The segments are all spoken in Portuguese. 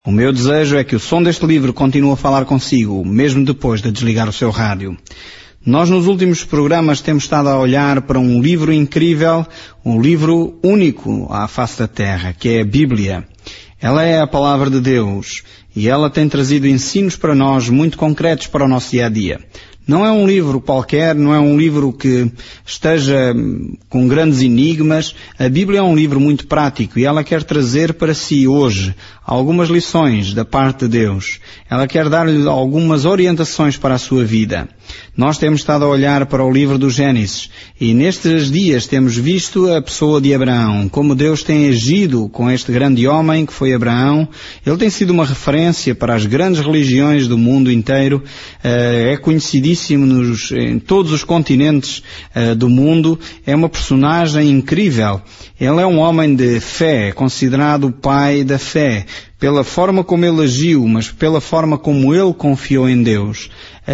O meu desejo é que o som deste livro continue a falar consigo, mesmo depois de desligar o seu rádio. Nós nos últimos programas temos estado a olhar para um livro incrível, um livro único à face da Terra, que é a Bíblia. Ela é a Palavra de Deus e ela tem trazido ensinos para nós muito concretos para o nosso dia-a-dia. Não é um livro qualquer, não é um livro que esteja com grandes enigmas. A Bíblia é um livro muito prático e ela quer trazer para si hoje algumas lições da parte de Deus. Ela quer dar-lhe algumas orientações para a sua vida. Nós temos estado a olhar para o livro do Gênesis e nestes dias temos visto a pessoa de Abraão, como Deus tem agido com este grande homem que foi Abraão. Ele tem sido uma referência para as grandes religiões do mundo inteiro, é conhecidíssimo em todos os continentes do mundo, é uma personagem incrível. Ele é um homem de fé, é considerado o pai da fé, pela forma como ele agiu, mas pela forma como ele confiou em Deus.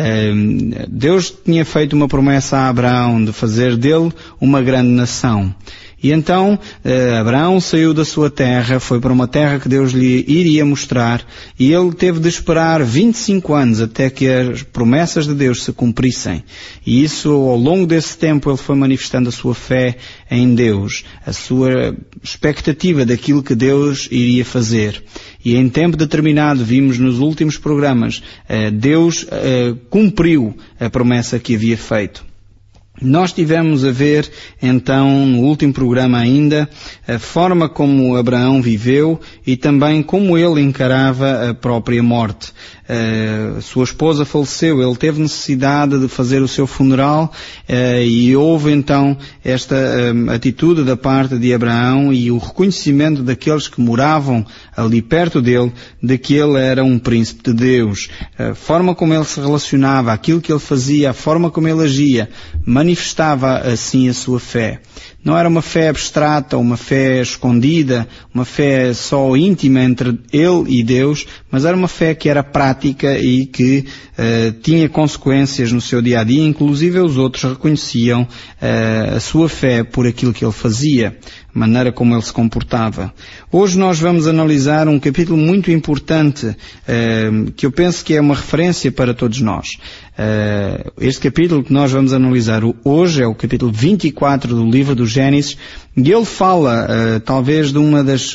Deus tinha feito uma promessa a Abraão de fazer dele uma grande nação. E então Abraão saiu da sua terra, foi para uma terra que Deus lhe iria mostrar, e ele teve de esperar 25 anos até que as promessas de Deus se cumprissem. E isso, ao longo desse tempo, ele foi manifestando a sua fé em Deus, a sua expectativa daquilo que Deus iria fazer. E em tempo determinado, vimos nos últimos programas, Deus cumpriu a promessa que havia feito. Nós tivemos a ver, então, no último programa ainda, a forma como Abraão viveu e também como ele encarava a própria morte. Sua esposa faleceu, ele teve necessidade de fazer o seu funeral e houve então esta atitude da parte de Abraão e o reconhecimento daqueles que moravam ali perto dele de que ele era um príncipe de Deus. A forma como ele se relacionava, aquilo que ele fazia, a forma como ele agia, manifestava assim a sua fé. Não era uma fé abstrata, uma fé escondida, uma fé só íntima entre ele e Deus, mas era uma fé que era prática e que tinha consequências no seu dia-a-dia, inclusive os outros reconheciam a sua fé por aquilo que ele fazia, a maneira como ele se comportava. Hoje nós vamos analisar um capítulo muito importante, que eu penso que é uma referência para todos nós. Este capítulo que nós vamos analisar hoje é o capítulo 24 do livro do Gênesis, e ele fala talvez de uma das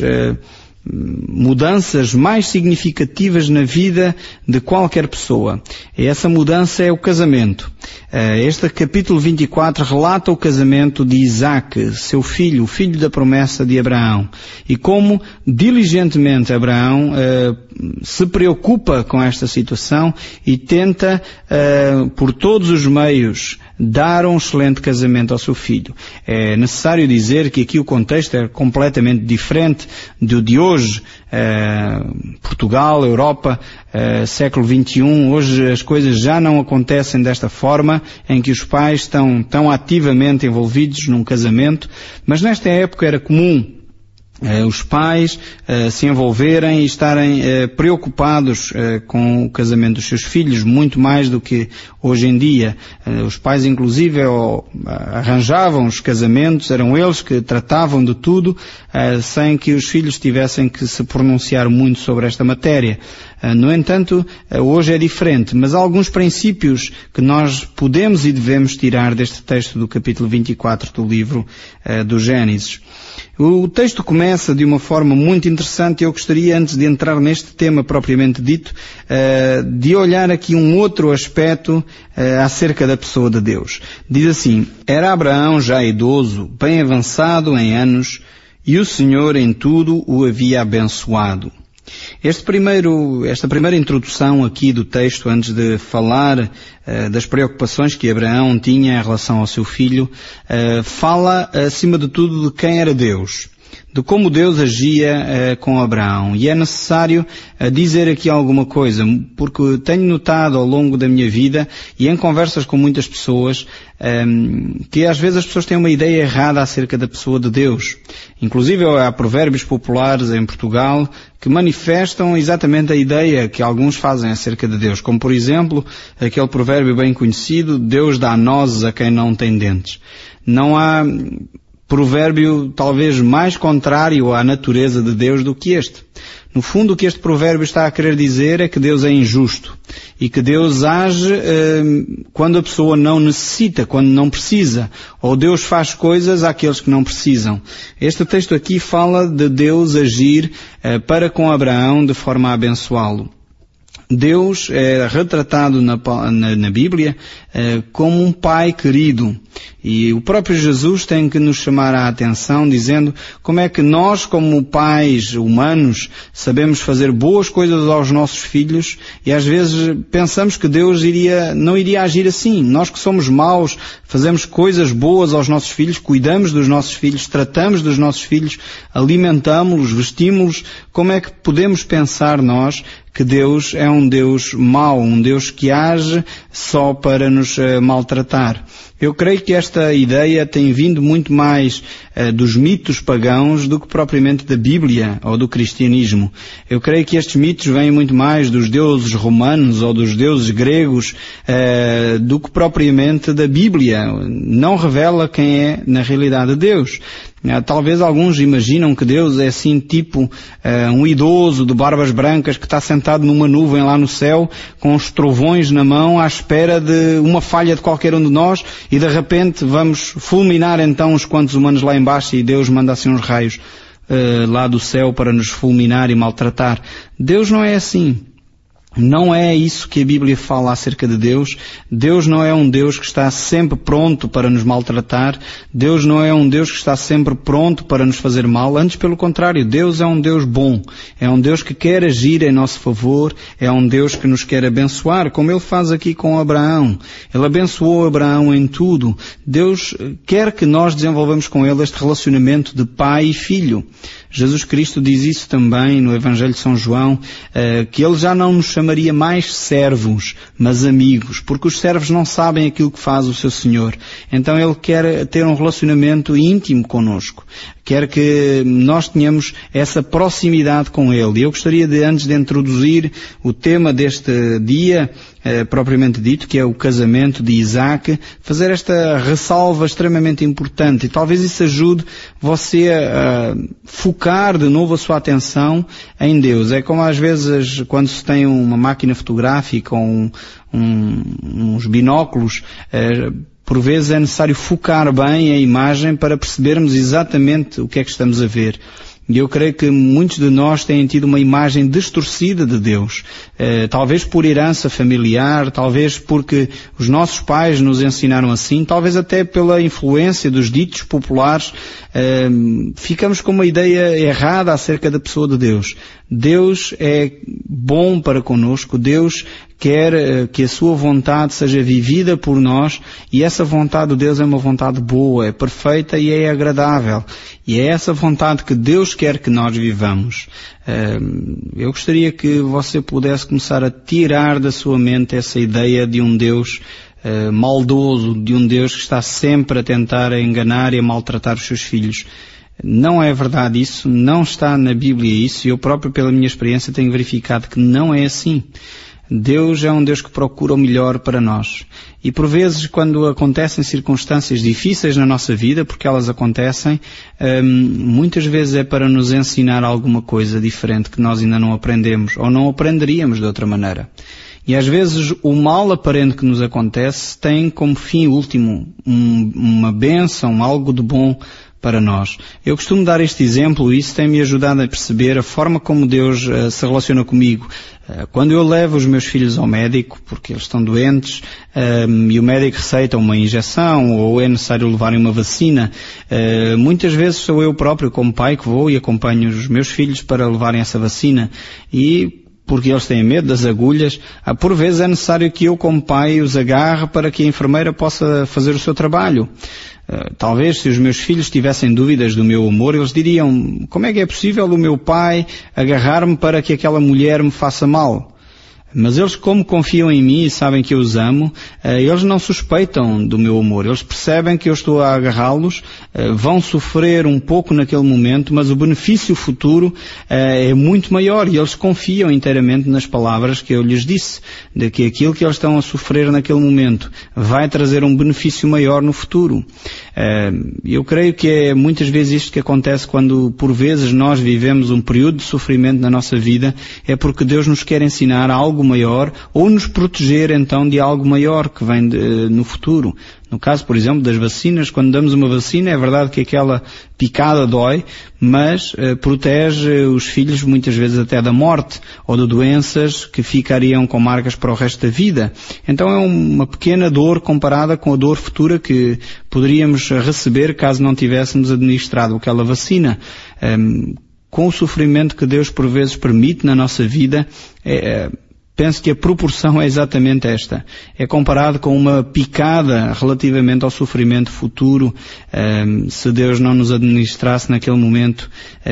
mudanças mais significativas na vida de qualquer pessoa. E essa mudança é o casamento. Este capítulo 24 relata o casamento de Isaac, seu filho, o filho da promessa de Abraão, e como diligentemente Abraão se preocupa com esta situação e tenta, por todos os meios, dar um excelente casamento ao seu filho. É necessário dizer que aqui o contexto é completamente diferente do de hoje. Portugal, Europa, século XXI, hoje as coisas já não acontecem desta forma, em que os pais estão tão ativamente envolvidos num casamento, mas nesta época era comum os pais se envolverem e estarem preocupados com o casamento dos seus filhos, muito mais do que hoje em dia. Os pais, inclusive, arranjavam os casamentos, eram eles que tratavam de tudo, sem que os filhos tivessem que se pronunciar muito sobre esta matéria. No entanto, hoje é diferente, mas há alguns princípios que nós podemos e devemos tirar deste texto do capítulo 24 do livro do Gênesis. O texto começa de uma forma muito interessante e eu gostaria, antes de entrar neste tema propriamente dito, de olhar aqui um outro aspecto acerca da pessoa de Deus. Diz assim: era Abraão já idoso, bem avançado em anos, e o Senhor em tudo o havia abençoado. Esta primeira introdução aqui do texto, antes de falar das preocupações que Abraão tinha em relação ao seu filho, fala acima de tudo de quem era Deus, de como Deus agia com Abraão. E é necessário dizer aqui alguma coisa, porque tenho notado ao longo da minha vida e em conversas com muitas pessoas que às vezes as pessoas têm uma ideia errada acerca da pessoa de Deus. Inclusive há provérbios populares em Portugal que manifestam exatamente a ideia que alguns fazem acerca de Deus, como por exemplo aquele provérbio bem conhecido: Deus dá nozes a quem não tem dentes. Não há provérbio talvez mais contrário à natureza de Deus do que este. No fundo, o que este provérbio está a querer dizer é que Deus é injusto e que Deus age quando a pessoa não necessita, quando não precisa, ou Deus faz coisas àqueles que não precisam. Este texto aqui fala de Deus agir para com Abraão de forma a abençoá-lo. Deus é retratado na Bíblia como um pai querido. E o próprio Jesus tem que nos chamar a atenção dizendo como é que nós, como pais humanos, sabemos fazer boas coisas aos nossos filhos e às vezes pensamos que Deus não iria agir assim. Nós que somos maus, fazemos coisas boas aos nossos filhos, cuidamos dos nossos filhos, tratamos dos nossos filhos, alimentamos-los, vestimos-los. Como é que podemos pensar nós que Deus é um Deus mau, um Deus que age só para nos maltratar? Eu creio que esta ideia tem vindo muito mais dos mitos pagãos do que propriamente da Bíblia ou do cristianismo. Eu creio que estes mitos vêm muito mais dos deuses romanos ou dos deuses gregos do que propriamente da Bíblia. Não revela quem é na realidade Deus. Talvez alguns imaginam que Deus é assim tipo um idoso de barbas brancas que está sentado numa nuvem lá no céu com os trovões na mão à espera de uma falha de qualquer um de nós e de repente vamos fulminar então uns quantos humanos lá embaixo e Deus manda assim uns raios lá do céu para nos fulminar e maltratar. Deus não é assim. Não é isso que a Bíblia fala acerca de Deus. Deus não é um Deus que está sempre pronto para nos maltratar. Deus não é um Deus que está sempre pronto para nos fazer mal. Antes, pelo contrário, Deus é um Deus bom. É um Deus que quer agir em nosso favor. É um Deus que nos quer abençoar, como Ele faz aqui com Abraão. Ele abençoou Abraão em tudo. Deus quer que nós desenvolvamos com Ele este relacionamento de pai e filho. Jesus Cristo diz isso também no Evangelho de São João, que Ele já não nos chamaria mais servos, mas amigos, porque os servos não sabem aquilo que faz o seu Senhor. Então Ele quer ter um relacionamento íntimo conosco. Quer que nós tenhamos essa proximidade com Ele. E eu gostaria de, antes de introduzir o tema deste dia, propriamente dito, que é o casamento de Isaac, fazer esta ressalva extremamente importante. E talvez isso ajude você a focar de novo a sua atenção em Deus. É como às vezes quando se tem uma máquina fotográfica ou uns binóculos, por vezes é necessário focar bem a imagem para percebermos exatamente o que é que estamos a ver. E eu creio que muitos de nós têm tido uma imagem distorcida de Deus. Talvez por herança familiar, talvez porque os nossos pais nos ensinaram assim, talvez até pela influência dos ditos populares, ficamos com uma ideia errada acerca da pessoa de Deus. Deus é bom para conosco, Deus quer que a sua vontade seja vivida por nós e essa vontade de Deus é uma vontade boa, é perfeita e é agradável. E é essa vontade que Deus quer que nós vivamos. Eu gostaria que você pudesse começar a tirar da sua mente essa ideia de um Deus maldoso, de um Deus que está sempre a tentar enganar e a maltratar os seus filhos. Não é verdade isso, não está na Bíblia isso, e eu próprio, pela minha experiência, tenho verificado que não é assim. Deus é um Deus que procura o melhor para nós. E por vezes, quando acontecem circunstâncias difíceis na nossa vida, porque elas acontecem, muitas vezes é para nos ensinar alguma coisa diferente que nós ainda não aprendemos, ou não aprenderíamos de outra maneira. E às vezes o mal aparente que nos acontece tem como fim último uma bênção, algo de bom para nós. Eu costumo dar este exemplo e isso tem-me ajudado a perceber a forma como Deus se relaciona comigo. Quando eu levo os meus filhos ao médico, porque eles estão doentes, e o médico receita uma injeção ou é necessário levarem uma vacina, muitas vezes sou eu próprio como pai que vou e acompanho os meus filhos para levarem essa vacina e porque eles têm medo das agulhas, por vezes é necessário que eu como pai os agarre para que a enfermeira possa fazer o seu trabalho. Talvez se os meus filhos tivessem dúvidas do meu amor, eles diriam, como é que é possível o meu pai agarrar-me para que aquela mulher me faça mal? Mas eles, como confiam em mim e sabem que eu os amo, eles não suspeitam do meu amor. Eles percebem que eu estou a agarrá-los, vão sofrer um pouco naquele momento, mas o benefício futuro é muito maior e eles confiam inteiramente nas palavras que eu lhes disse, de que aquilo que eles estão a sofrer naquele momento vai trazer um benefício maior no futuro. Eu creio que é muitas vezes isto que acontece quando, por vezes, nós vivemos um período de sofrimento na nossa vida, é porque Deus nos quer ensinar algo maior ou nos proteger então de algo maior que vem no futuro. No caso, por exemplo, das vacinas, quando damos uma vacina, é verdade que aquela picada dói, mas protege os filhos muitas vezes até da morte ou de doenças que ficariam com marcas para o resto da vida. Então é uma pequena dor comparada com a dor futura que poderíamos receber caso não tivéssemos administrado aquela vacina. Com o sofrimento que Deus por vezes permite na nossa vida, penso que a proporção é exatamente esta. É comparado com uma picada relativamente ao sofrimento futuro, se Deus não nos administrasse naquele momento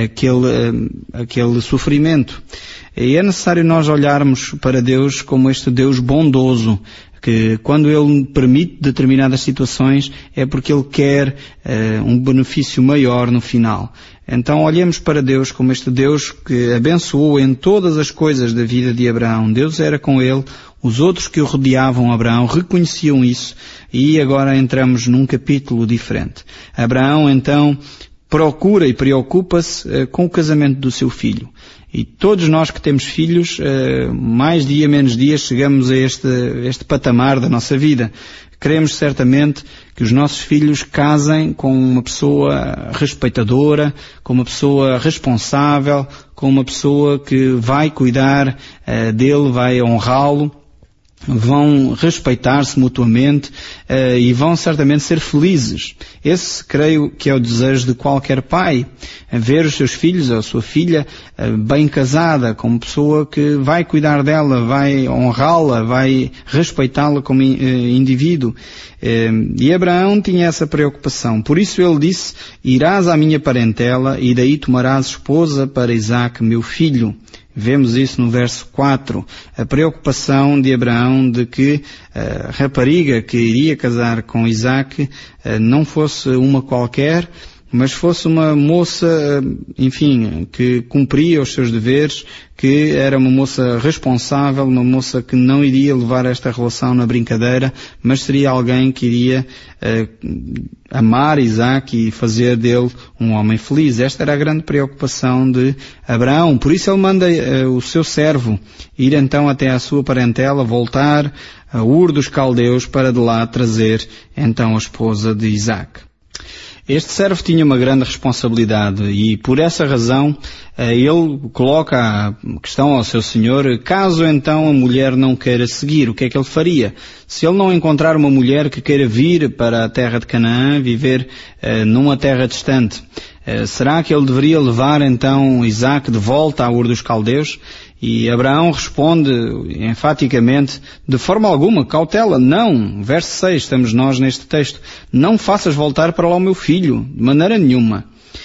aquele sofrimento. E é necessário nós olharmos para Deus como este Deus bondoso, que quando Ele permite determinadas situações é porque Ele quer um benefício maior no final. Então olhemos para Deus como este Deus que abençoou em todas as coisas da vida de Abraão. Deus era com ele, os outros que o rodeavam Abraão reconheciam isso e agora entramos num capítulo diferente. Abraão então procura e preocupa-se com o casamento do seu filho. E todos nós que temos filhos, mais dia menos dia, chegamos a este patamar da nossa vida. Queremos certamente que os nossos filhos casem com uma pessoa respeitadora, com uma pessoa responsável, com uma pessoa que vai cuidar dele, vai honrá-lo. Vão respeitar-se mutuamente e vão certamente ser felizes. Esse creio que é o desejo de qualquer pai, ver os seus filhos ou a sua filha bem casada, com uma pessoa que vai cuidar dela, vai honrá-la, vai respeitá-la como indivíduo. E Abraão tinha essa preocupação. Por isso ele disse: irás à minha parentela e daí tomarás esposa para Isaque, meu filho. Vemos isso no verso 4, a preocupação de Abraão de que a rapariga que iria casar com Isaque não fosse uma qualquer, mas fosse uma moça, enfim, que cumpria os seus deveres, que era uma moça responsável, uma moça que não iria levar esta relação na brincadeira, mas seria alguém que iria amar Isaque e fazer dele um homem feliz. Esta era a grande preocupação de Abraão. Por isso ele manda o seu servo ir então até à sua parentela, voltar a Ur dos Caldeus para de lá trazer então a esposa de Isaque. Este servo tinha uma grande responsabilidade e por essa razão ele coloca a questão ao seu senhor: caso então a mulher não queira seguir, o que é que ele faria? Se ele não encontrar uma mulher que queira vir para a terra de Canaã, viver numa terra distante, será que ele deveria levar então Isaque de volta à Ur dos Caldeus? E Abraão responde enfaticamente: de forma alguma, cautela, não. Verso 6, estamos nós neste texto: não faças voltar para lá o meu filho, de maneira nenhuma.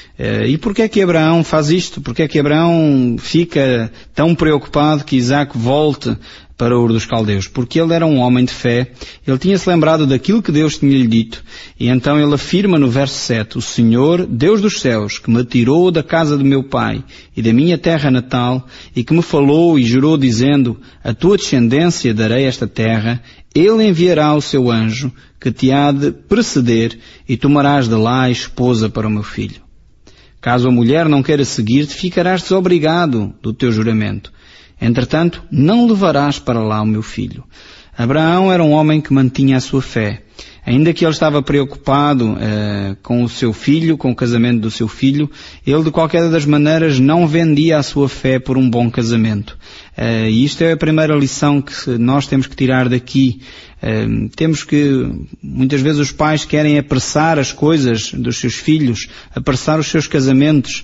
E porquê é que Abraão faz isto? Porquê é que Abraão fica tão preocupado que Isaque volte para Ur dos Caldeus? Porque ele era um homem de fé, ele tinha-se lembrado daquilo que Deus tinha lhe dito, e então ele afirma no verso 7, o Senhor, Deus dos céus, que me tirou da casa do meu pai e da minha terra natal, e que me falou e jurou dizendo: a tua descendência darei esta terra, ele enviará o seu anjo, que te há de preceder, e tomarás de lá a esposa para o meu filho. Caso a mulher não queira seguir-te, ficarás desobrigado do teu juramento. Entretanto, não levarás para lá o meu filho. Abraão era um homem que mantinha a sua fé. Ainda que ele estava preocupado com o seu filho, com o casamento do seu filho, ele de qualquer das maneiras não vendia a sua fé por um bom casamento. E isto é a primeira lição que nós temos que tirar daqui. Temos que, muitas vezes os pais querem apressar as coisas dos seus filhos, apressar os seus casamentos,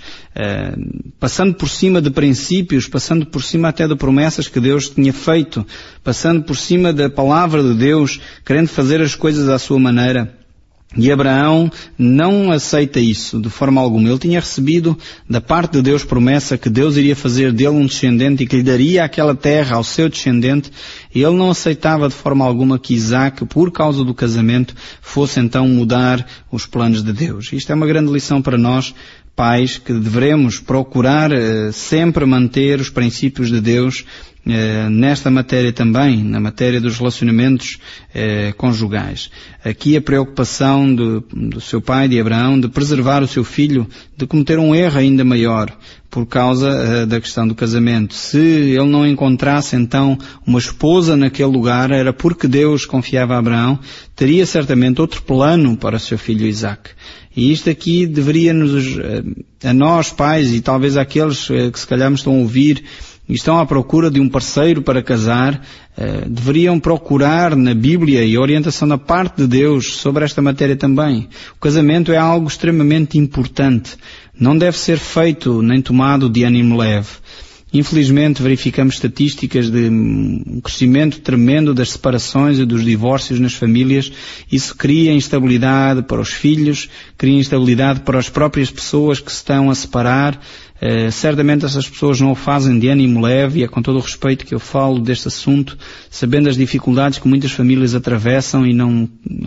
passando por cima de princípios, passando por cima até de promessas que Deus tinha feito, passando por cima da palavra de Deus, querendo fazer as coisas à sua maneira. E Abraão não aceita isso de forma alguma. Ele tinha recebido da parte de Deus promessa que Deus iria fazer dele um descendente e que lhe daria aquela terra ao seu descendente. E ele não aceitava de forma alguma que Isaac, por causa do casamento, fosse então mudar os planos de Deus. Isto é uma grande lição para nós, pais, que devemos procurar sempre manter os princípios de Deus nesta matéria também, na matéria dos relacionamentos conjugais. Aqui a preocupação do seu pai, de Abraão, de preservar o seu filho de cometer um erro ainda maior por causa da questão do casamento. Se ele não encontrasse então uma esposa naquele lugar, era porque Deus confiava a Abraão, teria certamente outro plano para o seu filho Isaac. E isto aqui deveria-nos, a nós pais e talvez àqueles que se calhar me estão a ouvir e estão à procura de um parceiro para casar, deveriam procurar na Bíblia e a orientação da parte de Deus sobre esta matéria também. O casamento é algo extremamente importante. Não deve ser feito nem tomado de ânimo leve. Infelizmente verificamos estatísticas de um crescimento tremendo das separações e dos divórcios nas famílias. Isso cria instabilidade para os filhos, cria instabilidade para as próprias pessoas que se estão a separar. Certamente essas pessoas não o fazem de ânimo leve e é com todo o respeito que eu falo deste assunto, sabendo as dificuldades que muitas famílias atravessam e não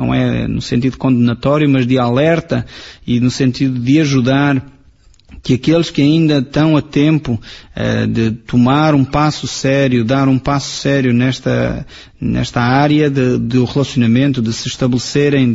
é no sentido condenatório, mas de alerta e no sentido de ajudar que aqueles que ainda estão a tempo de tomar um passo sério, dar um passo sério nesta área do relacionamento, de se estabelecerem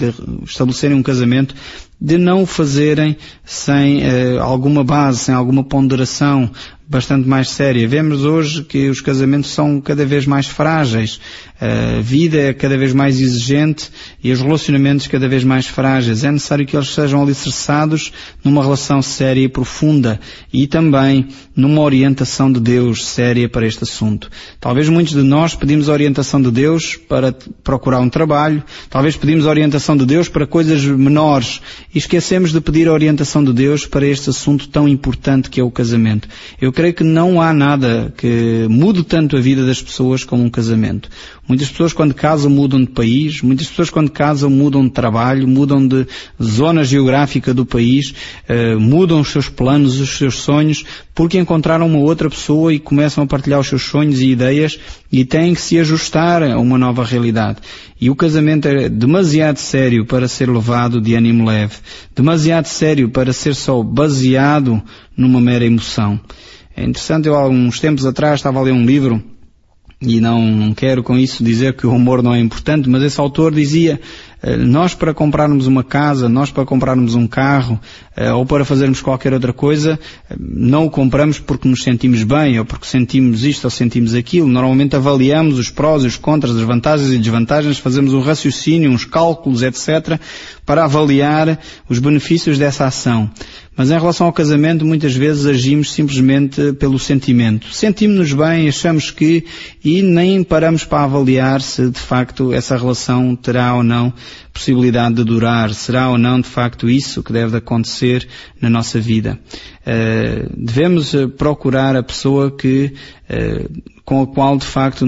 um casamento, de não o fazerem sem alguma base, sem alguma ponderação bastante mais séria. Vemos hoje que os casamentos são cada vez mais frágeis, a vida é cada vez mais exigente e os relacionamentos cada vez mais frágeis. É necessário que eles sejam alicerçados numa relação séria e profunda e também numa orientação de Deus séria para este assunto. Talvez muitos de nós pedimos a orientação de Deus para procurar um trabalho, talvez pedimos a orientação de Deus para coisas menores e esquecemos de pedir a orientação de Deus para este assunto tão importante que é o casamento. Eu creio que não há nada que mude tanto a vida das pessoas como um casamento. Muitas pessoas quando casam mudam de país, muitas pessoas quando casam mudam de trabalho, mudam de zona geográfica do país, mudam os seus planos, os seus sonhos, porque encontraram uma outra pessoa e começam a partilhar os seus sonhos e ideias e têm que se ajustar a uma nova realidade. E o casamento é demasiado sério para ser levado de ânimo leve, demasiado sério para ser só baseado numa mera emoção. É interessante, eu há uns tempos atrás estava a ler um livro e não quero com isso dizer que o humor não é importante, mas esse autor dizia, nós para comprarmos uma casa, nós para comprarmos um carro, ou para fazermos qualquer outra coisa, não o compramos porque nos sentimos bem, ou porque sentimos isto ou sentimos aquilo. Normalmente avaliamos os prós e os contras, as vantagens e desvantagens, fazemos um raciocínio, uns cálculos, etc., para avaliar os benefícios dessa ação. Mas em relação ao casamento, muitas vezes agimos simplesmente pelo sentimento. Sentimos-nos bem, achamos que, e nem paramos para avaliar se de facto essa relação terá ou não possibilidade de durar, será ou não de facto isso que deve acontecer na nossa vida. Devemos procurar a pessoa com a qual de facto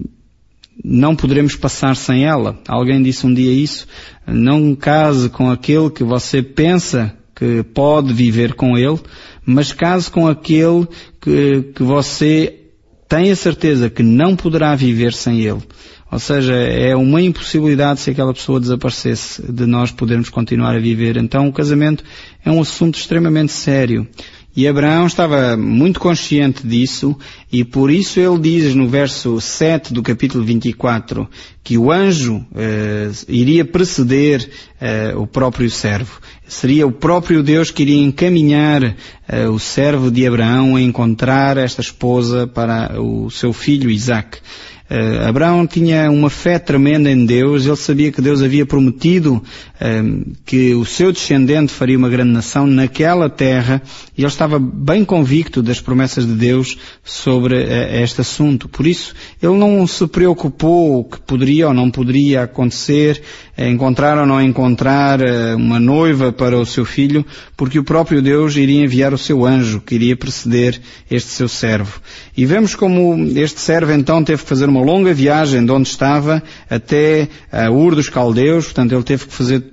não poderemos passar sem ela. Alguém disse um dia isso, não case com aquele que você pensa que pode viver com ele, mas case com aquele que você tem a certeza que não poderá viver sem ele. Ou seja, é uma impossibilidade se aquela pessoa desaparecesse de nós podermos continuar a viver. Então o casamento é um assunto extremamente sério. E Abraão estava muito consciente disso e por isso ele diz no verso 7 do capítulo 24 que o anjo iria preceder o próprio servo. Seria o próprio Deus que iria encaminhar o servo de Abraão a encontrar esta esposa para o seu filho Isaac. Abraão tinha uma fé tremenda em Deus, ele sabia que Deus havia prometido que o seu descendente faria uma grande nação naquela terra e ele estava bem convicto das promessas de Deus sobre este assunto. Por isso, ele não se preocupou o que poderia ou não poderia acontecer, encontrar ou não encontrar uma noiva para o seu filho, porque o próprio Deus iria enviar o seu anjo que iria preceder este seu servo. E vemos como este servo então teve que fazer uma longa viagem de onde estava até Ur dos Caldeus, portanto ele teve que fazer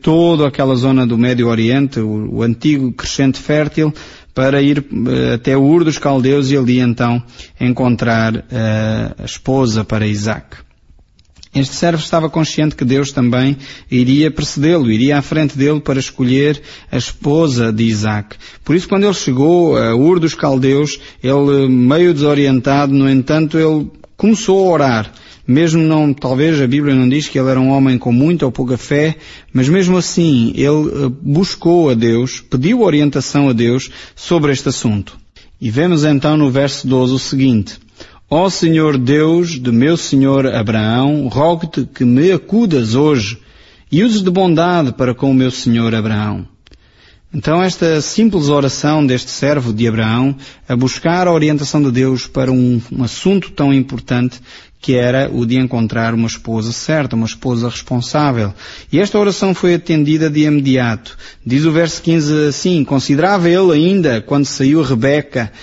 toda aquela zona do Médio Oriente, o antigo crescente fértil, para ir até Ur dos Caldeus e ali então encontrar a esposa para Isaac. Este servo estava consciente que Deus também iria precedê-lo, iria à frente dele para escolher a esposa de Isaac. Por isso, quando ele chegou a Ur dos Caldeus, ele, meio desorientado, no entanto, ele começou a orar. Mesmo não, talvez a Bíblia não diz que ele era um homem com muita ou pouca fé, mas mesmo assim, ele buscou a Deus, pediu orientação a Deus sobre este assunto. E vemos então no verso 12 o seguinte: Ó Senhor Deus de meu senhor Abraão, rogo-te que me acudas hoje e uses de bondade para com o meu senhor Abraão. Então esta simples oração deste servo de Abraão, a buscar a orientação de Deus para um assunto tão importante, que era o de encontrar uma esposa certa, uma esposa responsável. E esta oração foi atendida de imediato. Diz o verso 15 assim: Considerava ele ainda, quando saiu Rebeca,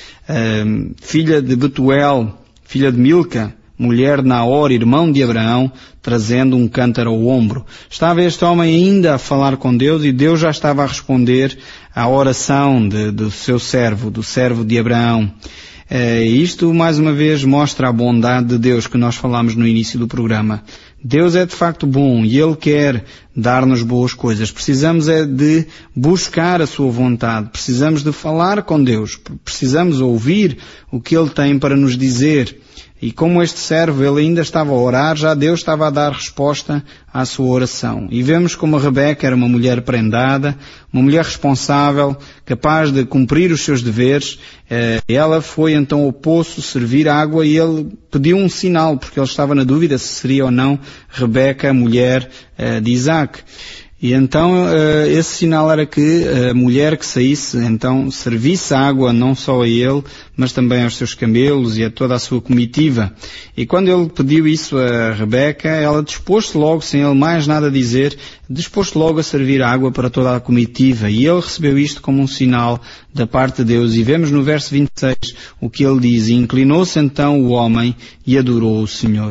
filha de Betuel, filha de Milca, mulher de Naor, irmão de Abraão, trazendo um cântaro ao ombro. Estava este homem ainda a falar com Deus e Deus já estava a responder à oração do seu servo, do servo de Abraão. Isto, mais uma vez, mostra a bondade de Deus que nós falámos no início do programa. Deus é de facto bom e Ele quer dar-nos boas coisas. Precisamos é de buscar a Sua vontade. Precisamos de falar com Deus. Precisamos ouvir o que Ele tem para nos dizer. E como este servo, ele ainda estava a orar, já Deus estava a dar resposta à sua oração. E vemos como a Rebeca era uma mulher prendada, uma mulher responsável, capaz de cumprir os seus deveres. Ela foi então ao poço servir água e ele pediu um sinal, porque ele estava na dúvida se seria ou não Rebeca, a mulher de Isaac. E então esse sinal era que a mulher que saísse, então, servisse água não só a ele, mas também aos seus camelos e a toda a sua comitiva. E quando ele pediu isso a Rebeca, ela dispôs-se logo, sem ele mais nada dizer, dispôs-se logo a servir água para toda a comitiva. E ele recebeu isto como um sinal da parte de Deus. E vemos no verso 26 o que ele diz: E inclinou-se então o homem e adorou o Senhor.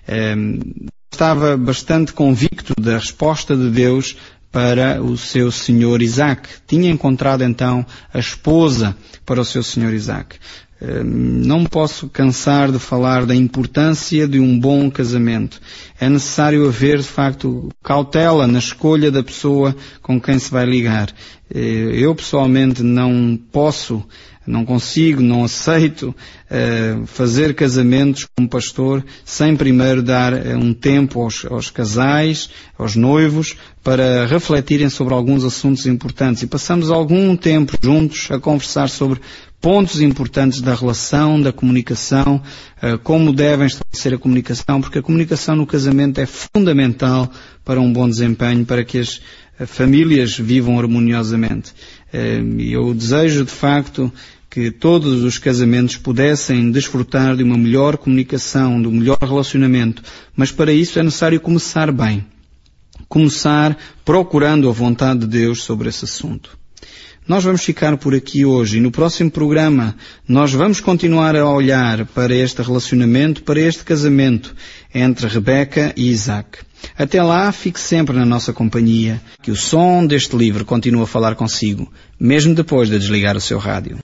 Estava bastante convicto da resposta de Deus para o seu senhor Isaac. Tinha encontrado então a esposa para o seu senhor Isaac. Não me posso cansar de falar da importância de um bom casamento. É necessário haver, de facto, cautela na escolha da pessoa com quem se vai ligar. Eu, pessoalmente, não consigo, não aceito fazer casamentos como pastor sem primeiro dar um tempo aos casais, aos noivos, para refletirem sobre alguns assuntos importantes. E passamos algum tempo juntos a conversar sobre pontos importantes da relação, da comunicação, como devem estabelecer a comunicação, porque a comunicação no casamento é fundamental para um bom desempenho, para que as famílias vivam harmoniosamente. Eu desejo, de facto, que todos os casamentos pudessem desfrutar de uma melhor comunicação, de um melhor relacionamento, mas para isso é necessário começar bem. Começar procurando a vontade de Deus sobre esse assunto. Nós vamos ficar por aqui hoje e no próximo programa nós vamos continuar a olhar para este relacionamento, para este casamento entre Rebeca e Isaac. Até lá, fique sempre na nossa companhia, que o som deste livro continue a falar consigo, mesmo depois de desligar o seu rádio.